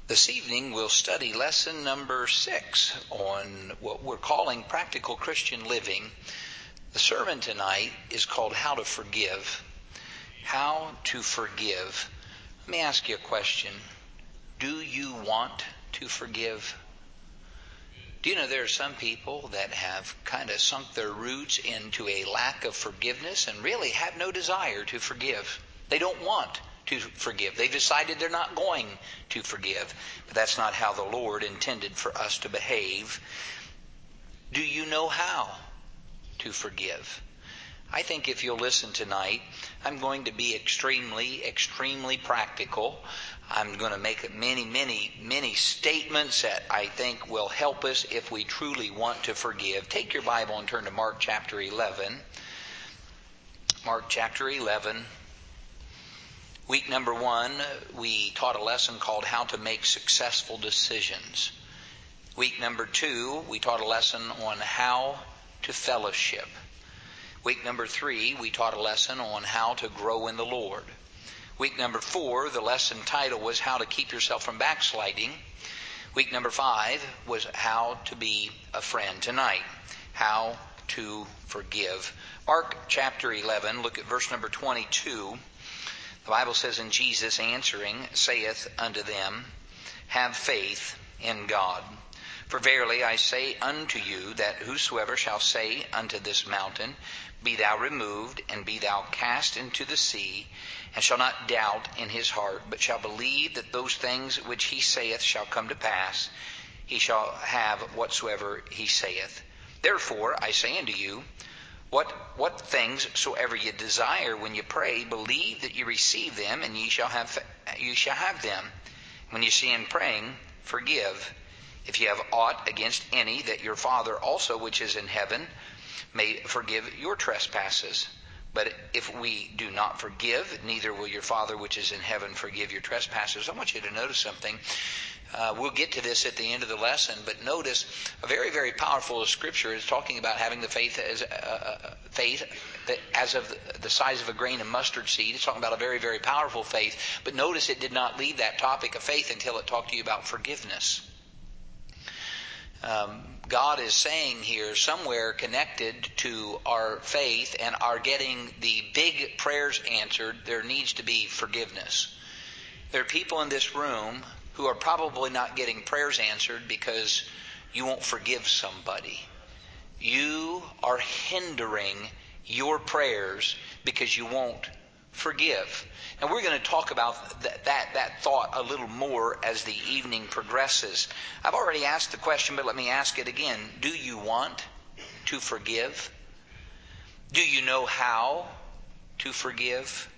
This evening we'll study lesson number 6 on what we're calling practical Christian living. The sermon tonight is called How to Forgive. How to forgive. Let me ask you a question. Do you want to forgive? Do you know there are some people that have kind of sunk their roots into a lack of forgiveness and really have no desire to forgive? They don't want to forgive. They've decided they're not going to forgive. But that's not how the Lord intended for us to behave. Do you know how to forgive? I think if you'll listen tonight, I'm going to be extremely practical. I'm going to make many statements that I think will help us if we truly want to forgive. Take your Bible and turn to Mark chapter 11. Mark chapter 11. Week number 1, we taught a lesson called How to Make Successful Decisions. Week number 2, we taught a lesson on how to fellowship. Week number 3, we taught a lesson on how to grow in the Lord. Week number 4, the lesson title was How to Keep Yourself from Backsliding. Week number 5 was How to Be a Friend. Tonight, how to forgive. Mark chapter 11, look at verse number 22. The Bible says, "And Jesus answering saith unto them, Have faith in God. For verily I say unto you, that whosoever shall say unto this mountain, Be thou removed, and be thou cast into the sea, and shall not doubt in his heart, but shall believe that those things which he saith shall come to pass, he shall have whatsoever he saith. Therefore I say unto you, what things soever ye desire when ye pray, believe that ye receive them, and ye shall have them. When ye stand praying, forgive, if ye have aught against any, that your Father also which is in heaven may forgive your trespasses. But if we do not forgive, neither will your Father which is in heaven forgive your trespasses." I want you to notice something. We'll get to this at the end of the lesson, but notice a very powerful scripture is talking about having the faith as of the size of a grain of mustard seed. It's talking about a very powerful faith. But notice it did not leave that topic of faith until it talked to you about forgiveness. God is saying here, somewhere connected to our faith and our getting the big prayers answered, there needs to be forgiveness. There are people in this room who are probably not getting prayers answered because you won't forgive somebody. You are hindering your prayers because you won't forgive. And we're going to talk about that thought a little more as the evening progresses. I've already asked the question, but let me ask it again. Do you want to forgive? Do you know how to forgive?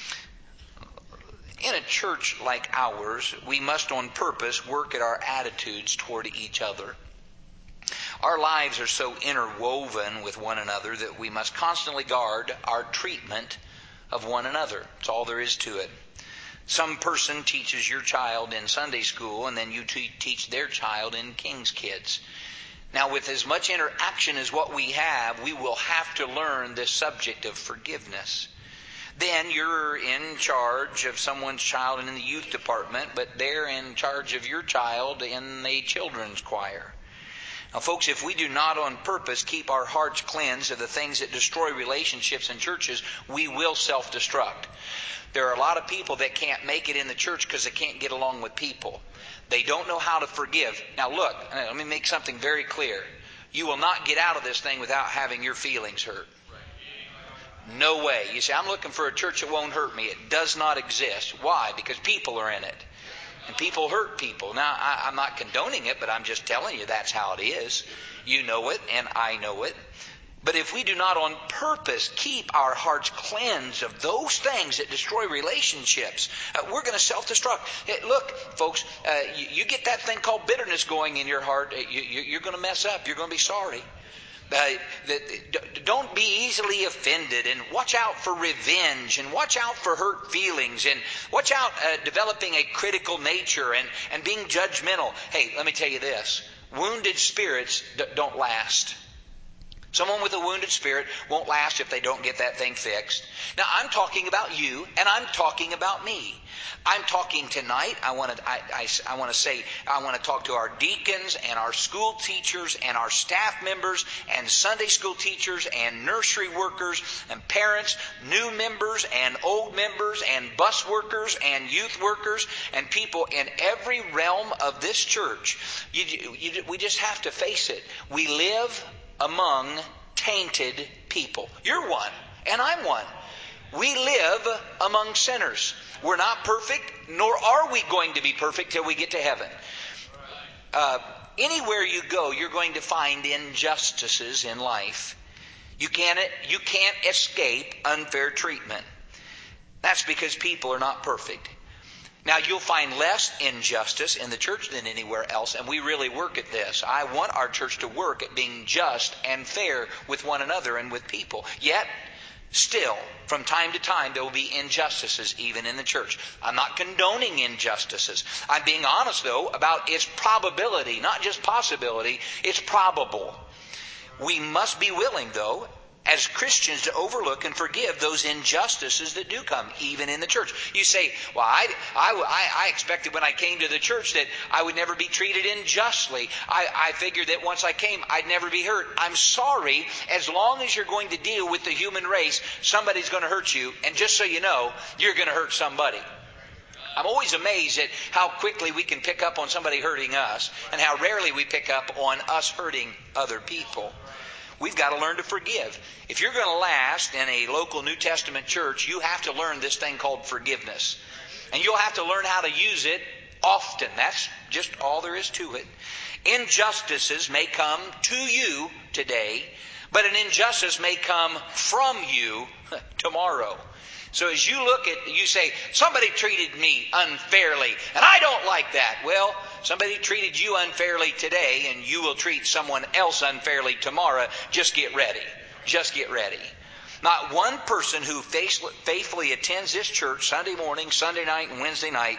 In a church like ours, we must on purpose work at our attitudes toward each other. Our lives are so interwoven with one another that we must constantly guard our treatment of one another. That's all there is to it. Some person teaches your child in Sunday school, and then you teach their child in King's Kids. Now, with as much interaction as what we have, we will have to learn this subject of forgiveness. Then you're in charge of someone's child in the youth department, but they're in charge of your child in the children's choir. Now, folks, if we do not on purpose keep our hearts cleansed of the things that destroy relationships in churches, we will self-destruct. There are a lot of people that can't make it in the church because they can't get along with people. They don't know how to forgive. Now, look, let me make something very clear. You will not get out of this thing without having your feelings hurt. No way. You say, I'm looking for a church that won't hurt me. It does not exist. Why? Because people are in it. And people hurt people. Now, I'm not condoning it, but I'm just telling you that's how it is. You know it, and I know it. But if we do not on purpose keep our hearts cleansed of those things that destroy relationships, we're going to self-destruct. Hey, look, folks, you get that thing called bitterness going in your heart, you're going to mess up. You're going to be sorry. Don't be easily offended, and watch out for revenge, and watch out for hurt feelings, and watch out developing a critical nature and being judgmental. Hey, let me tell you this. Wounded spirits don't last. Someone with a wounded spirit won't last if they don't get that thing fixed. Now, I'm talking about you, and I'm talking about me. I'm talking tonight. I want to talk to our deacons and our school teachers and our staff members and Sunday school teachers and nursery workers and parents, new members and old members and bus workers and youth workers and people in every realm of this church. We just have to face it. We live among tainted people. You're one, and I'm one. We live among sinners. We're not perfect, nor are we going to be perfect till we get to heaven. Anywhere you go, you're going to find injustices in life. You can't escape unfair treatment. That's because people are not perfect. Now, you'll find less injustice in the church than anywhere else, and we really work at this. I want our church to work at being just and fair with one another and with people. Yet, still, from time to time, there will be injustices even in the church. I'm not condoning injustices. I'm being honest, though, about its probability, not just possibility, it's probable. We must be willing, though, as Christians, to overlook and forgive those injustices that do come, even in the church. You say, well, I expected when I came to the church that I would never be treated unjustly. I figured that once I came, I'd never be hurt. I'm sorry, as long as you're going to deal with the human race, somebody's going to hurt you. And just so you know, you're going to hurt somebody. I'm always amazed at how quickly we can pick up on somebody hurting us and how rarely we pick up on us hurting other people. We've got to learn to forgive. If you're going to last in a local New Testament church, you have to learn this thing called forgiveness. And you'll have to learn how to use it often. That's just all there is to it. Injustices may come to you today, but an injustice may come from you tomorrow. So as you look at, you say, somebody treated me unfairly, and I don't like that. Well, somebody treated you unfairly today, and you will treat someone else unfairly tomorrow. Just get ready. Just get ready. Not one person who faithfully attends this church Sunday morning, Sunday night, and Wednesday night,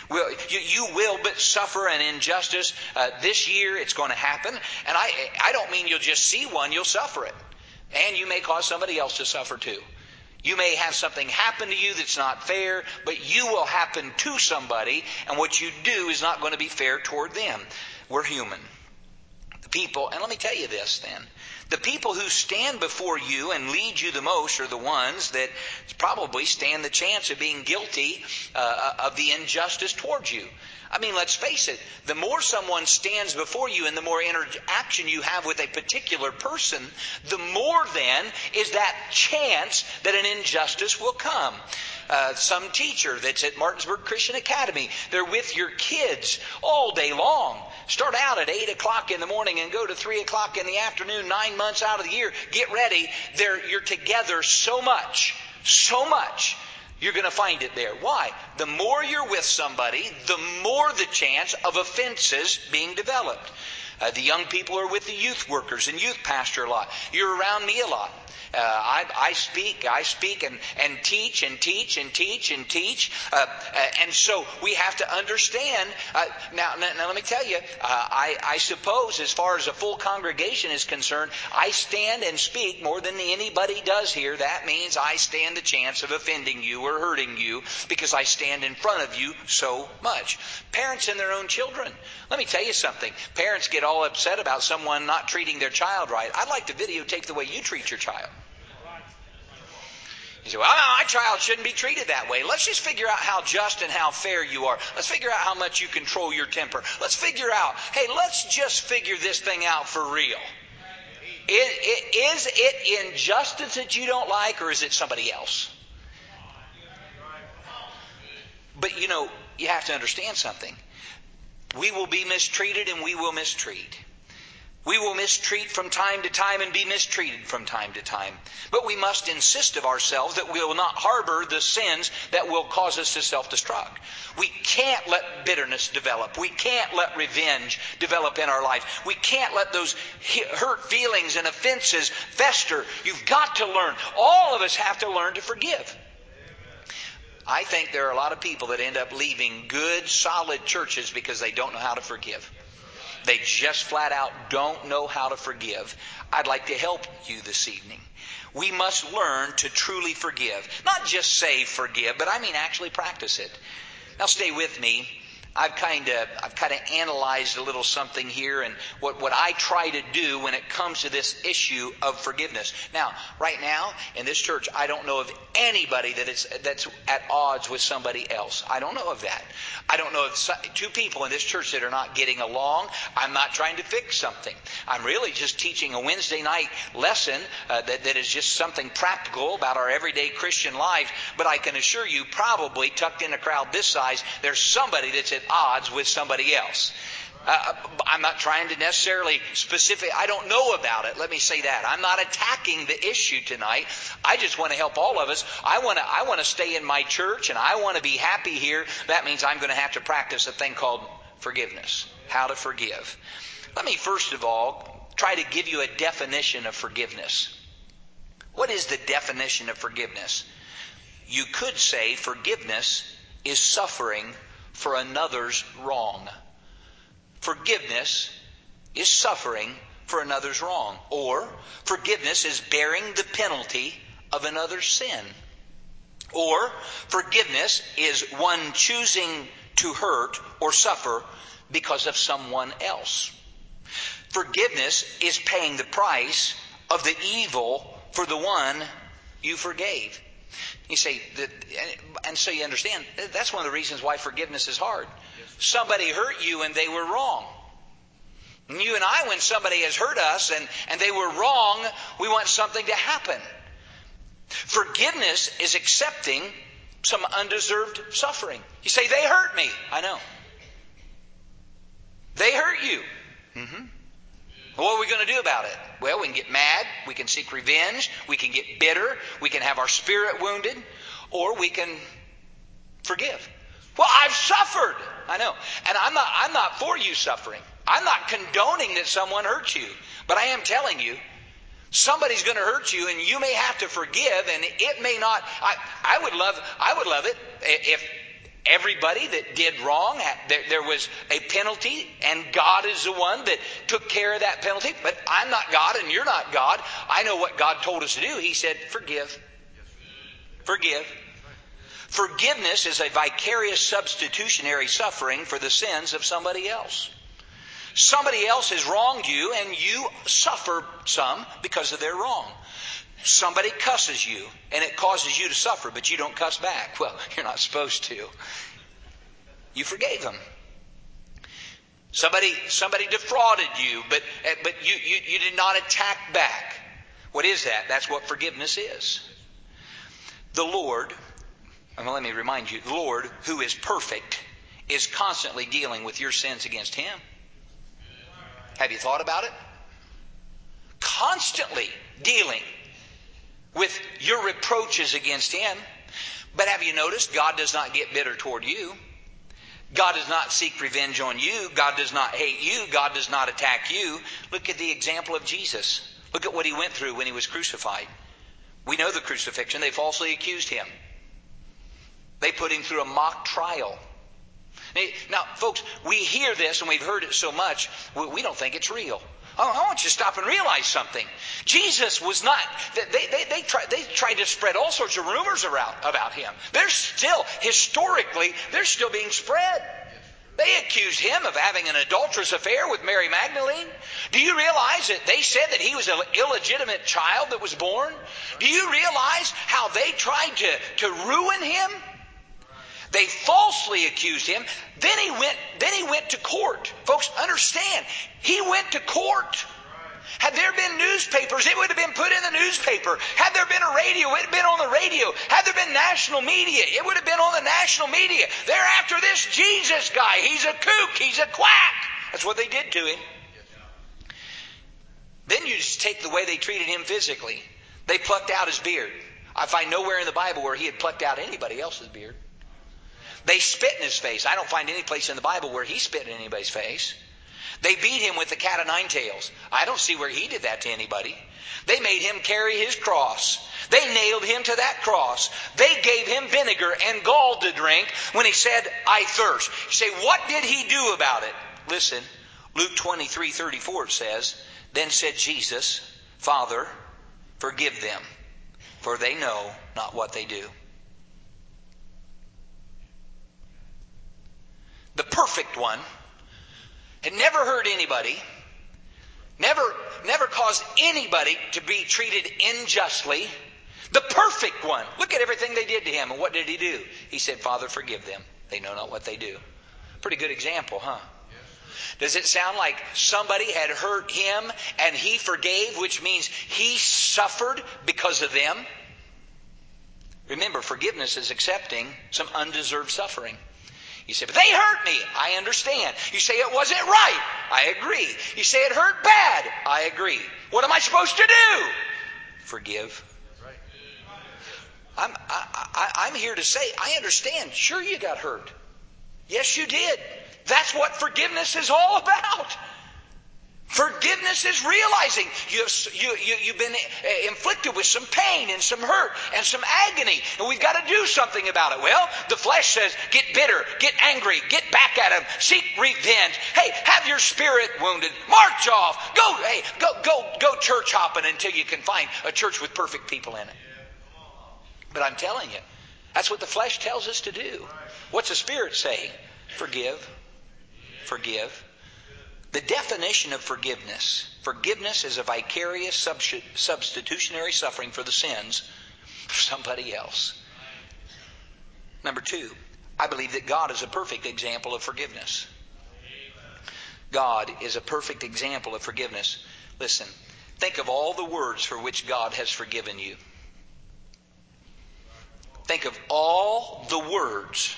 you will but suffer an injustice. This year it's going to happen. And I don't mean you'll just see one, you'll suffer it. And you may cause somebody else to suffer too. You may have something happen to you that's not fair, but you will happen to somebody, and what you do is not going to be fair toward them. We're human. The people, and let me tell you this then, the people who stand before you and lead you the most are the ones that probably stand the chance of being guilty of the injustice towards you. I mean, let's face it, the more someone stands before you and the more interaction you have with a particular person, the more then is that chance that an injustice will come. Some teacher that's at Martinsburg Christian Academy, they're with your kids all day long. Start out at 8 o'clock in the morning and go to 3 o'clock in the afternoon, 9 months out of the year. Get ready. You're together so much. You're going to find it there. Why? The more you're with somebody, the more the chance of offenses being developed. The young people are with the youth workers and youth pastor a lot. You're around me a lot. I speak and teach. And so we have to understand. Now let me tell you, I suppose as far as a full congregation is concerned, I stand and speak more than anybody does here. That means I stand the chance of offending you or hurting you because I stand in front of you so much. Parents and their own children. Let me tell you something. Parents get all upset about someone not treating their child right. I'd like to videotape the way you treat your child. You say, well, my child shouldn't be treated that way. Let's just figure out how just and how fair you are. Let's figure out how much you control your temper. Let's figure out, hey, let's just figure this thing out for real. Is it injustice that you don't like, or is it somebody else? But you have to understand something. We will be mistreated and we will mistreat. We will mistreat from time to time and be mistreated from time to time. But we must insist of ourselves that we will not harbor the sins that will cause us to self-destruct. We can't let bitterness develop. We can't let revenge develop in our life. We can't let those hurt feelings and offenses fester. You've got to learn. All of us have to learn to forgive. I think there are a lot of people that end up leaving good, solid churches because they don't know how to forgive. They just flat out don't know how to forgive. I'd like to help you this evening. We must learn to truly forgive. Not just say forgive, but I mean actually practice it. Now stay with me. I've kind of analyzed a little something here, and what I try to do when it comes to this issue of forgiveness. Now, right now in this church, I don't know of anybody that's at odds with somebody else. I don't know of that. I don't know of two people in this church that are not getting along. I'm not trying to fix something. I'm really just teaching a Wednesday night lesson that is just something practical about our everyday Christian life. But I can assure you, probably tucked in a crowd this size, there's somebody that's at odds with somebody else. I'm not trying to necessarily I don't know about it. Let me say that. I'm not attacking the issue tonight. I just want to help all of us. I want to stay in my church, and I want to be happy here. That means I'm going to have to practice a thing called forgiveness. How to forgive. Let me first of all try to give you a definition of forgiveness. What is the definition of forgiveness? You could say forgiveness is suffering for another's wrong. Forgiveness is suffering for another's wrong. Or forgiveness is bearing the penalty of another's sin. Or forgiveness is one choosing to hurt or suffer because of someone else. Forgiveness is paying the price of the evil for the one you forgave. You say, and so you understand, that's one of the reasons why forgiveness is hard. Somebody hurt you and they were wrong. And you and I, when somebody has hurt us and they were wrong, we want something to happen. Forgiveness is accepting some undeserved suffering. You say, they hurt me. I know. They hurt you. Mm-hmm. What are we going to do about it? Well, we can get mad, we can seek revenge, we can get bitter, we can have our spirit wounded, or we can forgive. Well, I've suffered. I know. And I'm not for you suffering. I'm not condoning that someone hurts you. But I am telling you, somebody's going to hurt you and you may have to forgive, and it may not. I would love it if everybody that did wrong, there was a penalty, and God is the one that took care of that penalty. But I'm not God and you're not God. I know what God told us to do. He said, forgive. Forgive. Forgiveness is a vicarious substitutionary suffering for the sins of somebody else. Somebody else has wronged you and you suffer some because of their wrong. Somebody cusses you and it causes you to suffer, but you don't cuss back. Well, you're not supposed to. You forgave them. Somebody defrauded you, but you did not attack back. What is that? That's what forgiveness is. The Lord, let me remind you, the Lord, who is perfect, is constantly dealing with your sins against Him. Have you thought about it? Constantly dealing with your reproaches against Him. But have you noticed God does not get bitter toward you? God does not seek revenge on you. God does not hate you. God does not attack you. Look at the example of Jesus. Look at what He went through when He was crucified. We know the crucifixion. They falsely accused Him. They put Him through a mock trial. Now, folks, we hear this and we've heard it so much, we don't think it's real. I want you to stop and realize something. Jesus was not, they tried to spread all sorts of rumors about Him. Historically, they're still being spread. They accused Him of having an adulterous affair with Mary Magdalene. Do you realize that they said that He was an illegitimate child that was born? Do you realize how they tried to ruin Him? They falsely accused Him. Then he went to court. Folks, understand, He went to court. Had there been newspapers, it would have been put in the newspaper. Had there been a radio, it would have been on the radio. Had there been national media, it would have been on the national media. They're after this Jesus guy. He's a kook. He's a quack. That's what they did to Him. Then you just take the way they treated Him physically. They plucked out His beard. I find nowhere in the Bible where He had plucked out anybody else's beard. They spit in His face. I don't find any place in the Bible where He spit in anybody's face. They beat Him with the cat o' nine tails. I don't see where He did that to anybody. They made Him carry His cross. They nailed Him to that cross. They gave Him vinegar and gall to drink when He said, I thirst. You say, what did He do about it? Listen, Luke 23:34 says, then said Jesus, Father, forgive them, for they know not what they do. perfect one, had never hurt anybody, never caused anybody to be treated unjustly. The perfect one. Look at everything they did to him. And what did he do? He said, Father, forgive them. They know not what they do. Pretty good example, huh? Does it sound like somebody had hurt him and he forgave, which means he suffered because of them? Remember, forgiveness is accepting some undeserved suffering. You say, but they hurt me. I understand. You say it wasn't right. I agree. You say it hurt bad. I agree. What am I supposed to do? Forgive. I'm here to say, I understand. Sure, you got hurt. Yes, you did. That's what forgiveness is all about. Forgiveness is realizing you've been inflicted with some pain and some hurt and some agony, and we've got to do something about it. Well, the flesh says, get bitter, get angry, get back at him, seek revenge. Hey, have your spirit wounded, march off, go church hopping until you can find a church with perfect people in it. But I'm telling you, that's what the flesh tells us to do. What's the Spirit say? Forgive. Forgive. The definition of forgiveness. Forgiveness is a vicarious substitutionary suffering for the sins of somebody else. Number 2, I believe that God is a perfect example of forgiveness. God is a perfect example of forgiveness. Listen, think of all the words for which God has forgiven you. Think of all the words,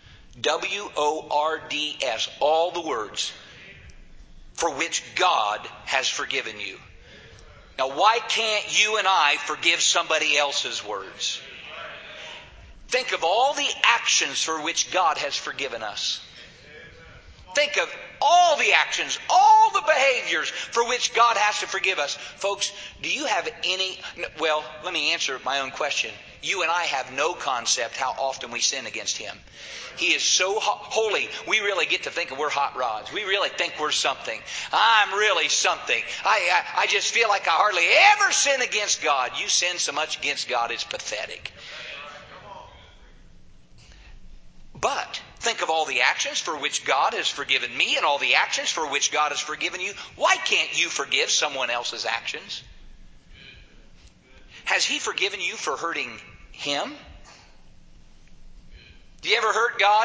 words, all the words for which God has forgiven you. Now, why can't you and I forgive somebody else's words? Think of all the actions for which God has forgiven us. Think of all the actions, all the behaviors for which God has to forgive us. Folks, do you have any... Well, let me answer my own question. You and I have no concept how often we sin against Him. He is so holy, we really get to thinking we're hot rods. We really think we're something. I'm really something. I just feel like I hardly ever sin against God. You sin so much against God, it's pathetic. But think of all the actions for which God has forgiven me and all the actions for which God has forgiven you. Why can't you forgive someone else's actions? Has He forgiven you for hurting Him? Do you ever hurt God?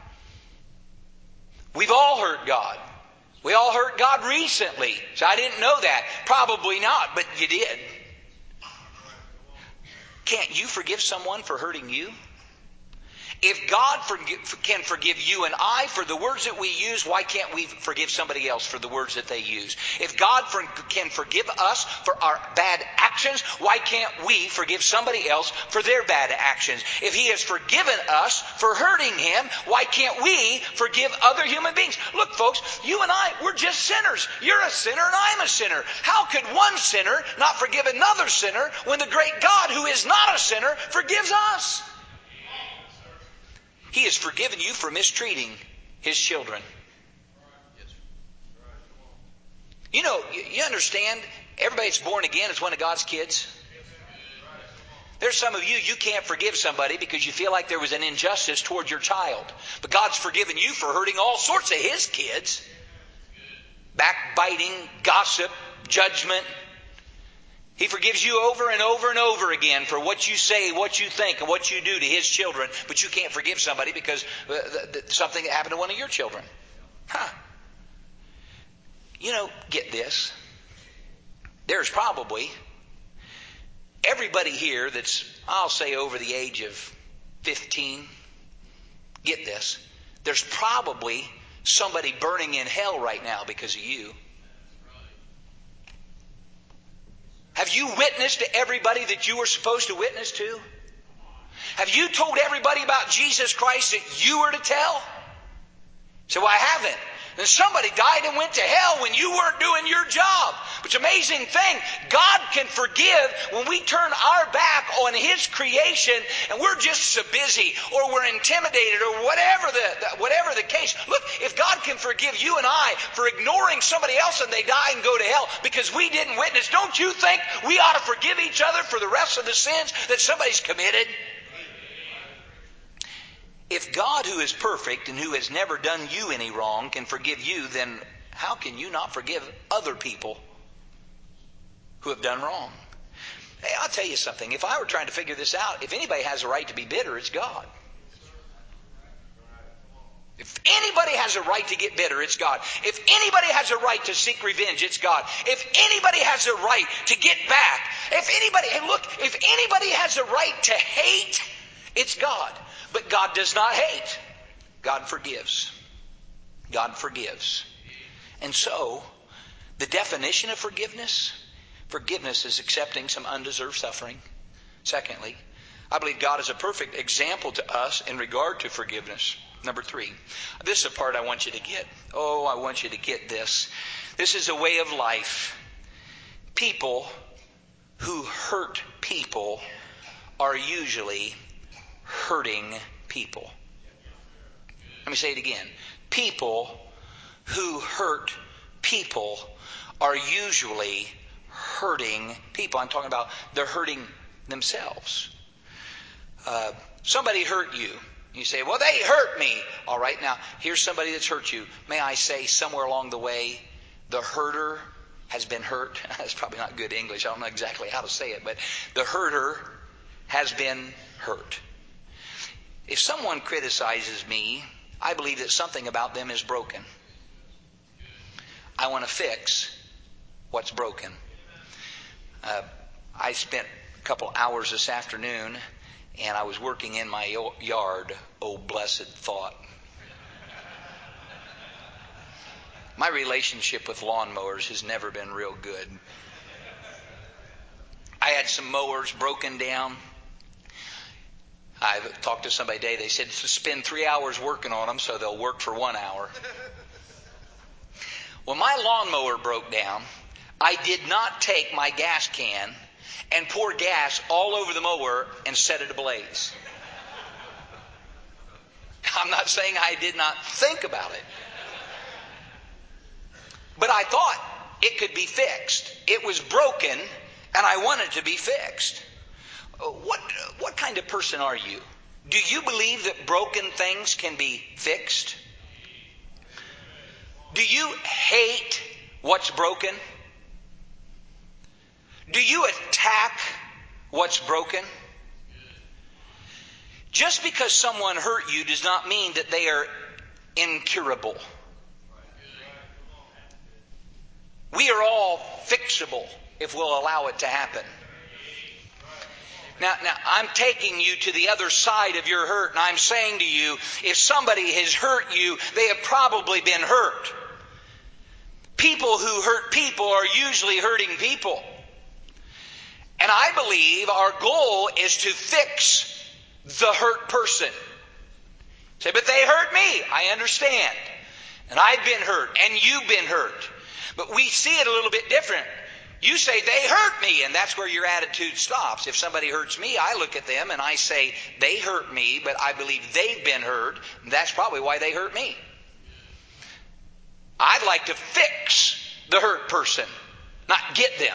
We've all hurt God. We all hurt God recently. So I didn't know that. Probably not, but you did. Can't you forgive someone for hurting you? If God can forgive you and I for the words that we use, why can't we forgive somebody else for the words that they use? If God can forgive us for our bad actions, why can't we forgive somebody else for their bad actions? If He has forgiven us for hurting Him, why can't we forgive other human beings? Look, folks, you and I, we're just sinners. You're a sinner and I'm a sinner. How could one sinner not forgive another sinner when the great God, who is not a sinner, forgives us? He has forgiven you for mistreating His children. You know, you understand, everybody that's born again is one of God's kids. There's some of you, you can't forgive somebody because you feel like there was an injustice toward your child. But God's forgiven you for hurting all sorts of His kids. Backbiting, gossip, judgment. He forgives you over and over and over again for what you say, what you think, and what you do to His children. But you can't forgive somebody because something happened to one of your children. You know, get this. There's probably everybody here that's, I'll say, over the age of 15. Get this. There's probably somebody burning in hell right now because of you. Have you witnessed to everybody that you were supposed to witness to? Have you told everybody about Jesus Christ that you were to tell? So I haven't. Then somebody died and went to hell when you weren't doing your job. It's an amazing thing. God can forgive when we turn our back on His creation and we're just so busy or we're intimidated or whatever the case. Look, if God can forgive you and I for ignoring somebody else and they die and go to hell because we didn't witness, don't you think we ought to forgive each other for the rest of the sins that somebody's committed? If God, who is perfect and who has never done you any wrong, can forgive you, then how can you not forgive other people who have done wrong? Hey, I'll tell you something. If I were trying to figure this out, if anybody has a right to be bitter, it's God. If anybody has a right to get bitter, it's God. If anybody has a right to seek revenge, it's God. If anybody has a right to get back, if anybody has a right to hate, it's God. But God does not hate. God forgives. God forgives. And so, the definition of forgiveness is accepting some undeserved suffering. Secondly, I believe God is a perfect example to us in regard to forgiveness. Number 3, this is a part I want you to get. Oh, I want you to get this. This is a way of life. People who hurt people are usually hurting people. Let me say it again. People who hurt people are usually hurting people. I'm talking about they're hurting themselves. Somebody hurt you. You say, well, they hurt me. All right, now, here's somebody that's hurt you. May I say somewhere along the way, the hurter has been hurt. That's probably not good English. I don't know exactly how to say it, but the hurter has been hurt. If someone criticizes me, I believe that something about them is broken. I want to fix what's broken. I spent a couple hours this afternoon and I was working in my yard. Oh, blessed thought. My relationship with lawnmowers has never been real good. I had some mowers broken down. I talked to somebody today. They said to spend 3 hours working on them so they'll work for 1 hour. When my lawnmower broke down, I did not take my gas can and pour gas all over the mower and set it ablaze. I'm not saying I did not think about it. But I thought it could be fixed. It was broken and I wanted to be fixed. What kind of person are you? Do you believe that broken things can be fixed? Do you hate what's broken? Do you attack what's broken? Just because someone hurt you does not mean that they are incurable. We are all fixable if we'll allow it to happen. Now, I'm taking you to the other side of your hurt, and I'm saying to you, if somebody has hurt you, they have probably been hurt. People who hurt people are usually hurting people. And I believe our goal is to fix the hurt person. Say, but they hurt me. I understand. And I've been hurt, and you've been hurt. But we see it a little bit different. You say, they hurt me, and that's where your attitude stops. If somebody hurts me, I look at them and I say, they hurt me, but I believe they've been hurt, and that's probably why they hurt me. I'd like to fix the hurt person, not get them.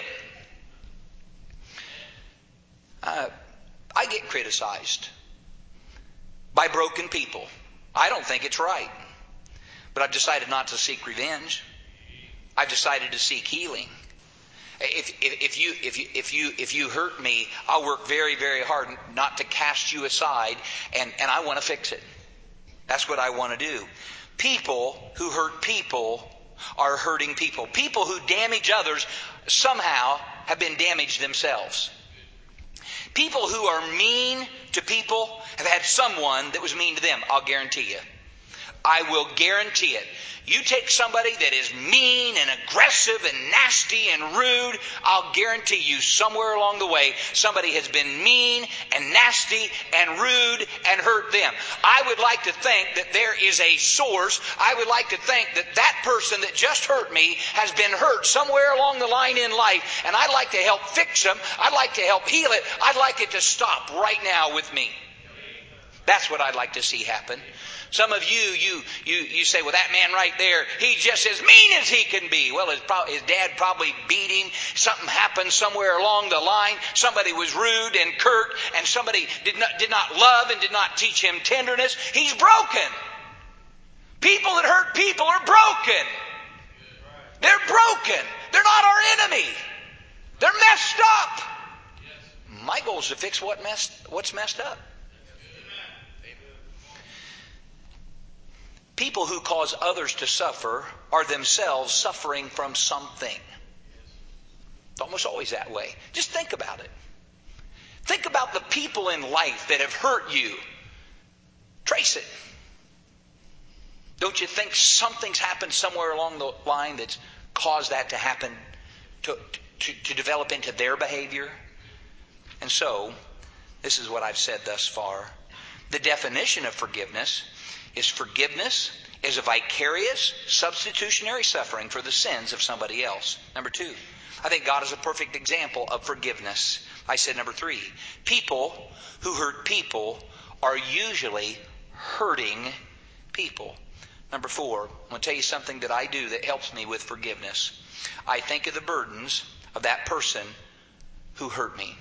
I get criticized by broken people. I don't think it's right. But I've decided not to seek revenge. I've decided to seek healing. If you hurt me, I'll work very, very hard not to cast you aside, and I want to fix it. That's what I want to do. People who hurt people are hurting people. People who damage others somehow have been damaged themselves. People who are mean to people have had someone that was mean to them. I'll guarantee you. I will guarantee it. You take somebody that is mean and aggressive and nasty and rude, I'll guarantee you somewhere along the way somebody has been mean and nasty and rude and hurt them. I would like to think that there is a source. I would like to think that that person that just hurt me has been hurt somewhere along the line in life, and I'd like to help fix them. I'd like to help heal it. I'd like it to stop right now with me. That's what I'd like to see happen. Some of you say, well, that man right there, he's just as mean as he can be. Well, his dad probably beat him. Something happened somewhere along the line. Somebody was rude and curt, and somebody did not love and did not teach him tenderness. He's broken. People that hurt people are broken. They're broken. They're not our enemy. They're messed up. My goal is to fix what's messed up. People who cause others to suffer are themselves suffering from something. It's almost always that way. Just think about it. Think about the people in life that have hurt you. Trace it. Don't you think something's happened somewhere along the line that's caused that to happen, to develop into their behavior? And so, this is what I've said thus far. The definition of forgiveness is a vicarious, substitutionary suffering for the sins of somebody else. Number 2, I think God is a perfect example of forgiveness. I said number 3, people who hurt people are usually hurting people. Number 4, I'm going to tell you something that I do that helps me with forgiveness. I think of the burdens of that person who hurt me.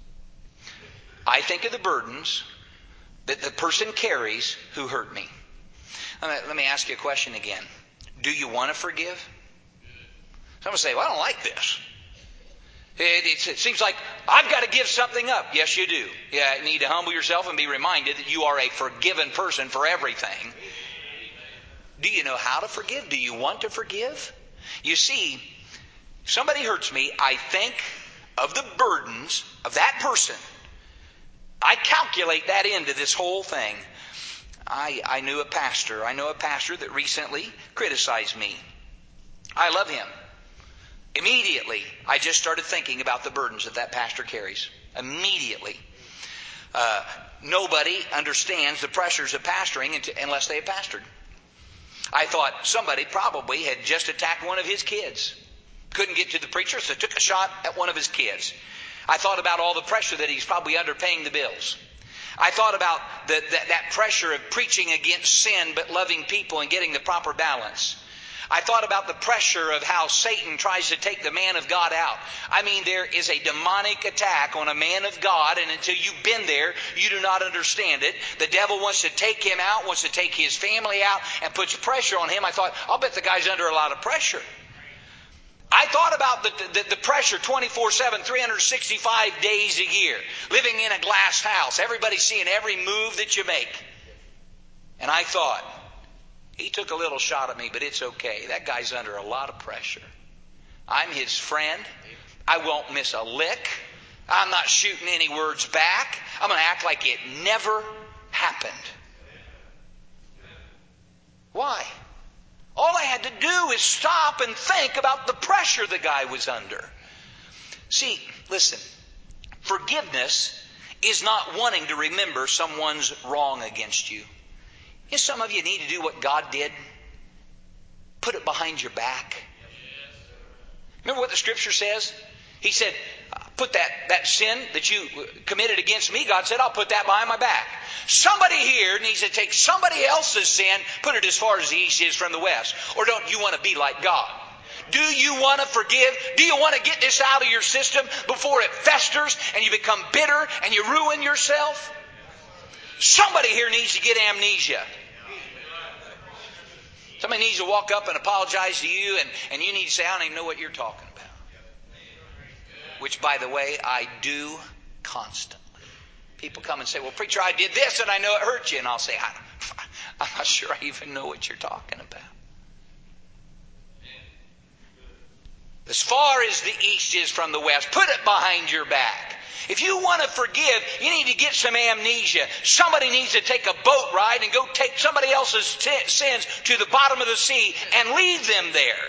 I think of the burdens that the person carries who hurt me. Let me ask you a question again. Do you want to forgive? Someone say, well, I don't like this. It seems like I've got to give something up. Yes, you do. Yeah, you need to humble yourself and be reminded that you are a forgiven person for everything. Do you know how to forgive? Do you want to forgive? You see, if somebody hurts me, I think of the burdens of that person. I calculate that into this whole thing. I knew a pastor. I know a pastor that recently criticized me. I love him. Immediately, I just started thinking about the burdens that pastor carries. Immediately. Nobody understands the pressures of pastoring unless they have pastored. I thought somebody probably had just attacked one of his kids. Couldn't get to the preacher, so took a shot at one of his kids. I thought about all the pressure that he's probably under paying the bills. I thought about that pressure of preaching against sin but loving people and getting the proper balance. I thought about the pressure of how Satan tries to take the man of God out. I mean, there is a demonic attack on a man of God, and until you've been there, you do not understand it. The devil wants to take him out, wants to take his family out, and puts pressure on him. I thought, I'll bet the guy's under a lot of pressure. I thought about the pressure 24/7, 365 days a year, living in a glass house, everybody seeing every move that you make. And I thought, he took a little shot at me, but it's okay. That guy's under a lot of pressure. I'm his friend. I won't miss a lick. I'm not shooting any words back. I'm going to act like it never happened. Why? All I had to do is stop and think about the pressure the guy was under. See, listen, forgiveness is not wanting to remember someone's wrong against you. You know, some of you need to do what God did. Put it behind your back. Remember what the scripture says? He said, put that sin that you committed against me, God said, I'll put that behind my back. Somebody here needs to take somebody else's sin, put it as far as the east is from the west. Or don't you want to be like God? Do you want to forgive? Do you want to get this out of your system before it festers and you become bitter and you ruin yourself? Somebody here needs to get amnesia. Somebody needs to walk up and apologize to you, and you need to say, I don't even know what you're talking about. Which, by the way, I do constantly. People come and say, well, preacher, I did this and I know it hurt you. And I'll say, I'm not sure I even know what you're talking about. As far as the east is from the west, put it behind your back. If you want to forgive, you need to get some amnesia. Somebody needs to take a boat ride and go take somebody else's sins to the bottom of the sea and leave them there.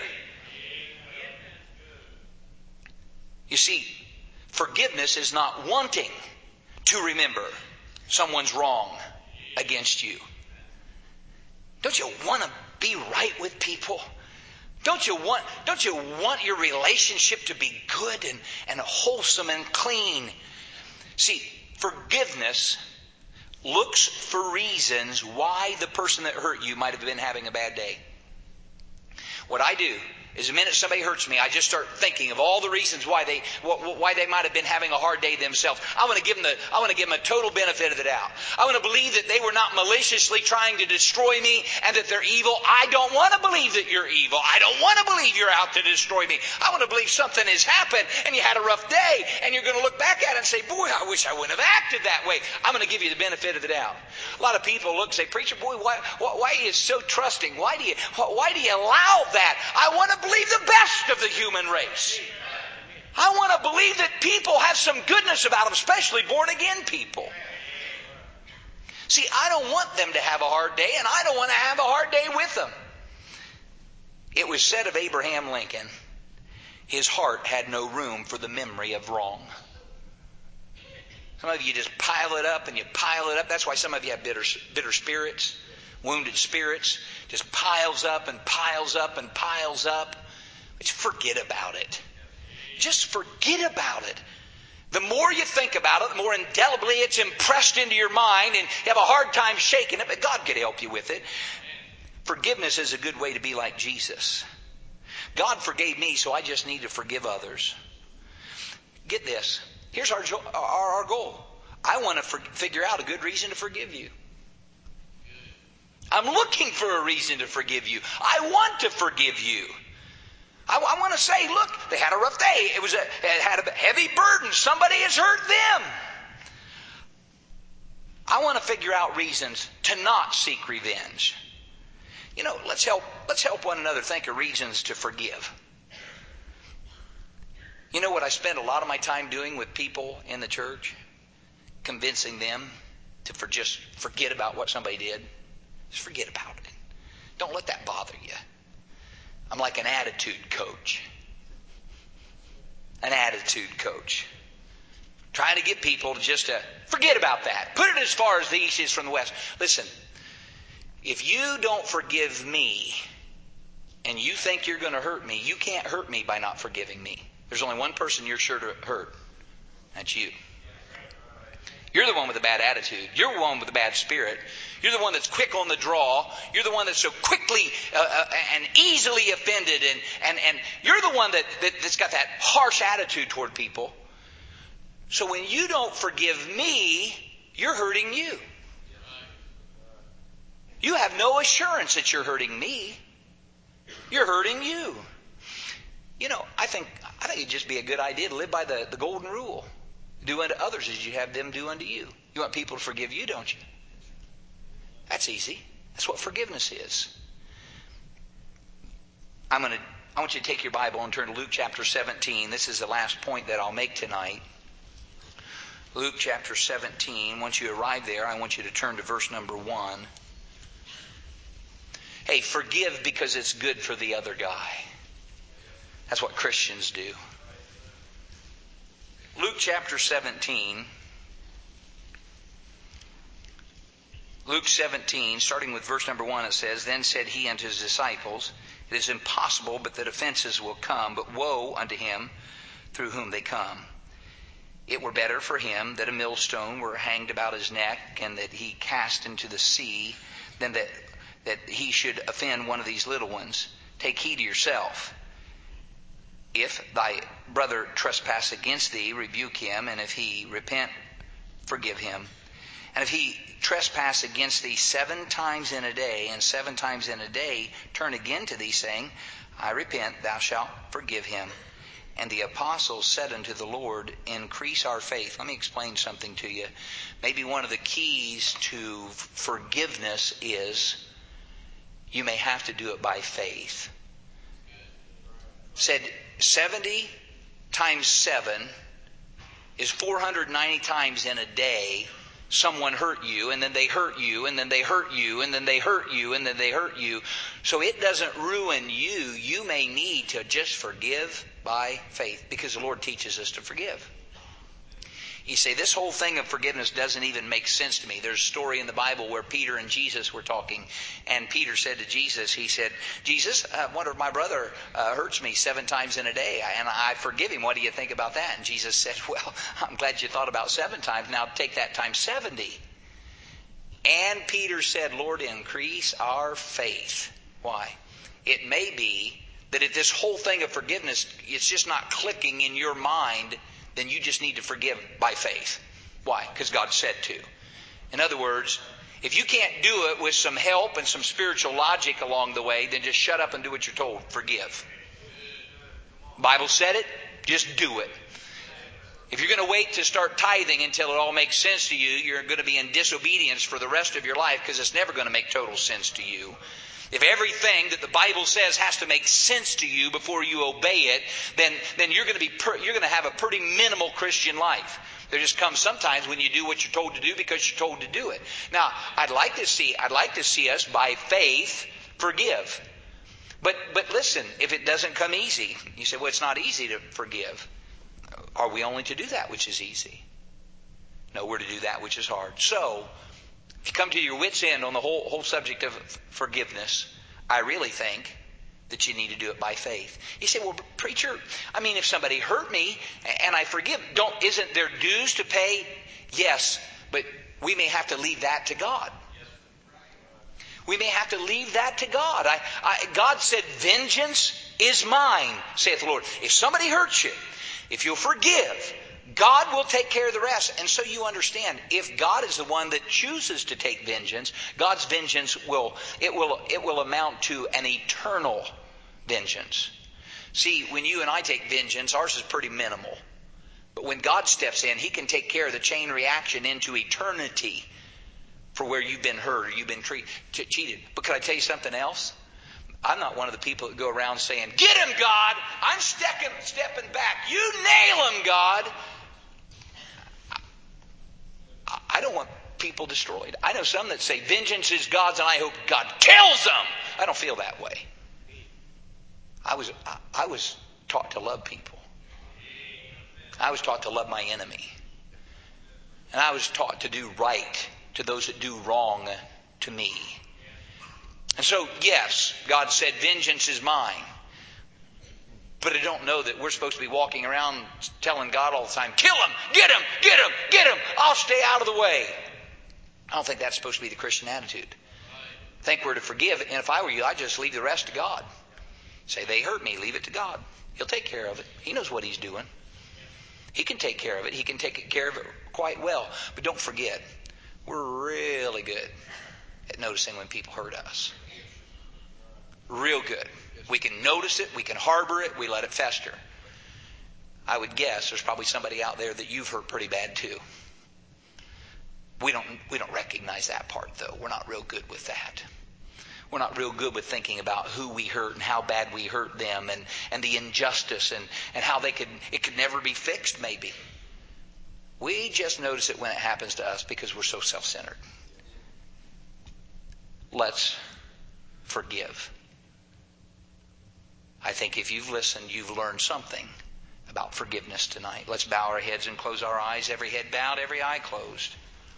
You see, forgiveness is not wanting to remember someone's wrong against you. Don't you want to be right with people? Don't you want your relationship to be good and wholesome and clean? See, forgiveness looks for reasons why the person that hurt you might have been having a bad day. What I do is the minute somebody hurts me, I just start thinking of all the reasons why they might have been having a hard day themselves. I want to give them a total benefit of the doubt. I want to believe that they were not maliciously trying to destroy me and that they're evil. I don't want to believe that you're evil. I don't want to believe you're out to destroy me. I want to believe something has happened and you had a rough day and you're going to look back at it and say, boy, I wish I wouldn't have acted that way. I'm going to give you the benefit of the doubt. A lot of people look and say, preacher, boy, why are you so trusting? Why do you allow that? I want to believe the best of the human race. I want to believe that people have some goodness about them, especially born again people. See, I don't want them to have a hard day, and I don't want to have a hard day with them. It was said of Abraham Lincoln, his heart had no room for the memory of wrong. Some of you just pile it up and you pile it up. That's why some of you have bitter spirits, wounded spirits. Just piles up and piles up and piles up. Just forget about it. Just forget about it. The more you think about it, the more indelibly it's impressed into your mind, and you have a hard time shaking it, but God can help you with it. Forgiveness is a good way to be like Jesus. God forgave me, so I just need to forgive others. Get this. Here's our goal. I want to figure out a good reason to forgive you. I'm looking for a reason to forgive you. I want to forgive you. I want to say, look, they had a rough day. It had a heavy burden. Somebody has hurt them. I want to figure out reasons to not seek revenge. You know, let's help one another think of reasons to forgive. You know what I spend a lot of my time doing with people in the church? Convincing them to just forget about what somebody did. Just forget about it. Don't let that bother you. I'm like an attitude coach. An attitude coach. Trying to get people to just forget about that. Put it as far as the east is from the west. Listen, if you don't forgive me and you think you're going to hurt me, you can't hurt me by not forgiving me. There's only one person you're sure to hurt. That's you. You're the one with a bad attitude. You're the one with a bad spirit. You're the one that's quick on the draw. You're the one that's so quickly and easily offended. And you're the one that's got that harsh attitude toward people. So when you don't forgive me, you're hurting you. You have no assurance that you're hurting me. You're hurting you. You know, I think it'd just be a good idea to live by the golden rule. Do unto others as you have them do unto you. You want people to forgive you, don't you? That's easy. That's what forgiveness is. I want you to take your Bible and turn to Luke chapter 17. This is the last point that I'll make tonight. Luke chapter 17. Once you arrive there, I want you to turn to verse number 1. Hey, forgive because it's good for the other guy. That's what Christians do. Luke chapter 17. Luke 17, starting with verse number 1, it says, Then said he unto his disciples, It is impossible but that offenses will come, but woe unto him through whom they come. It were better for him that a millstone were hanged about his neck, and that he cast into the sea, than that he should offend one of these little ones. Take heed to yourself. If thy brother trespass against thee, rebuke him, and if he repent, forgive him. And if he trespass against thee 7 times in a day, and 7 times in a day turn again to thee, saying, I repent, thou shalt forgive him. And the apostles said unto the Lord, Increase our faith. Let me explain something to you. Maybe one of the keys to forgiveness is you may have to do it by faith. Said 70 times 7 is 490 times in a day someone hurt you, and then they hurt you, and then they hurt you, and then they hurt you, and then they hurt you. So it doesn't ruin you. You may need to just forgive by faith, because the Lord teaches us to forgive. You say, this whole thing of forgiveness doesn't even make sense to me. There's a story in the Bible where Peter and Jesus were talking, and Peter said to Jesus, he said, Jesus, what if my brother hurts me 7 times in a day, and I forgive him? What do you think about that? And Jesus said, well, I'm glad you thought about 7 times. Now take that times 70. And Peter said, Lord, increase our faith. Why? It may be that if this whole thing of forgiveness, it's just not clicking in your mind, then you just need to forgive by faith. Why? Because God said to. In other words, if you can't do it with some help and some spiritual logic along the way, then just shut up and do what you're told. Forgive. Bible said it, just do it. If you're going to wait to start tithing until it all makes sense to you, you're going to be in disobedience for the rest of your life, because it's never going to make total sense to you. If everything that the Bible says has to make sense to you before you obey it, then you're going to have a pretty minimal Christian life. There just comes sometimes when you do what you're told to do because you're told to do it. Now, I'd like to see us by faith forgive. But listen, if it doesn't come easy, you say, well, it's not easy to forgive. Are we only to do that which is easy? No, we're to do that which is hard. So, if you come to your wit's end on the whole subject of forgiveness, I really think that you need to do it by faith. You say, well, preacher, I mean, if somebody hurt me and I forgive, isn't there dues to pay? Yes, but we may have to leave that to God. We may have to leave that to God. God said, vengeance is mine, saith the Lord. If somebody hurts you, if you'll forgive, God will take care of the rest. And so you understand, if God is the one that chooses to take vengeance, God's vengeance will amount to an eternal vengeance. See, when you and I take vengeance, ours is pretty minimal. But when God steps in, He can take care of the chain reaction into eternity for where you've been hurt or you've been cheated. But can I tell you something else? I'm not one of the people that go around saying, get him, God! I'm stepping back. You nail him, God! I don't want people destroyed. I know some that say, vengeance is God's and I hope God kills them. I don't feel that way. I was taught to love people. I was taught to love my enemy. And I was taught to do right to those that do wrong to me. And so, yes, God said, vengeance is mine. But I don't know that we're supposed to be walking around telling God all the time, kill him, get him, get him, get him, I'll stay out of the way. I don't think that's supposed to be the Christian attitude. I think we're to forgive, and if I were you, I'd just leave the rest to God. Say, they hurt me, leave it to God. He'll take care of it. He knows what He's doing. He can take care of it. He can take care of it quite well. But don't forget, we're really good at noticing when people hurt us. Real good. We can notice it. We can harbor it. We let it fester. I would guess there's probably somebody out there that you've hurt pretty bad too. We don't recognize that part though. We're not real good with that. We're not real good with thinking about who we hurt and how bad we hurt them and the injustice and how it could never be fixed maybe. We just notice it when it happens to us because we're so self-centered. Let's forgive. I think if you've listened, you've learned something about forgiveness tonight. Let's bow our heads and close our eyes. Every head bowed, every eye closed.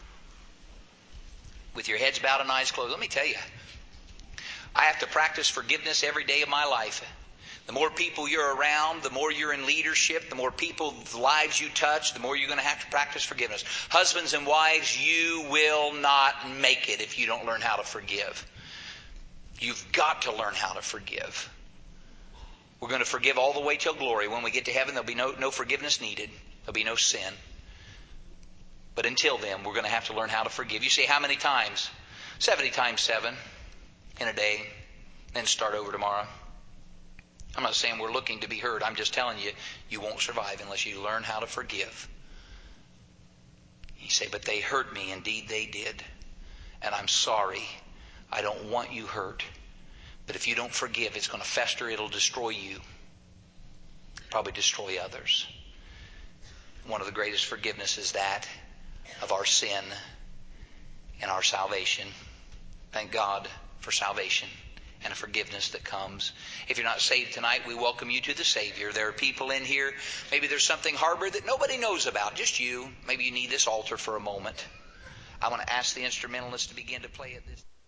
With your heads bowed and eyes closed, let me tell you, I have to practice forgiveness every day of my life. The more people you're around, the more you're in leadership, the more people's lives you touch, the more you're going to have to practice forgiveness. Husbands and wives, you will not make it if you don't learn how to forgive. You've got to learn how to forgive. We're going to forgive all the way till glory. When we get to heaven, there'll be no forgiveness needed. There'll be no sin. But until then, we're going to have to learn how to forgive. You say, how many times? 70 times 7 in a day. Then start over tomorrow. I'm not saying we're looking to be heard. I'm just telling you, you won't survive unless you learn how to forgive. You say, but they hurt me. Indeed, they did. And I'm sorry. I don't want you hurt. But if you don't forgive, it's going to fester. It'll destroy you. Probably destroy others. One of the greatest forgiveness is that of our sin and our salvation. Thank God for salvation and a forgiveness that comes. If you're not saved tonight, we welcome you to the Savior. There are people in here, maybe there's something harbored that nobody knows about, just you. Maybe you need this altar for a moment. I want to ask the instrumentalists to begin to play at this.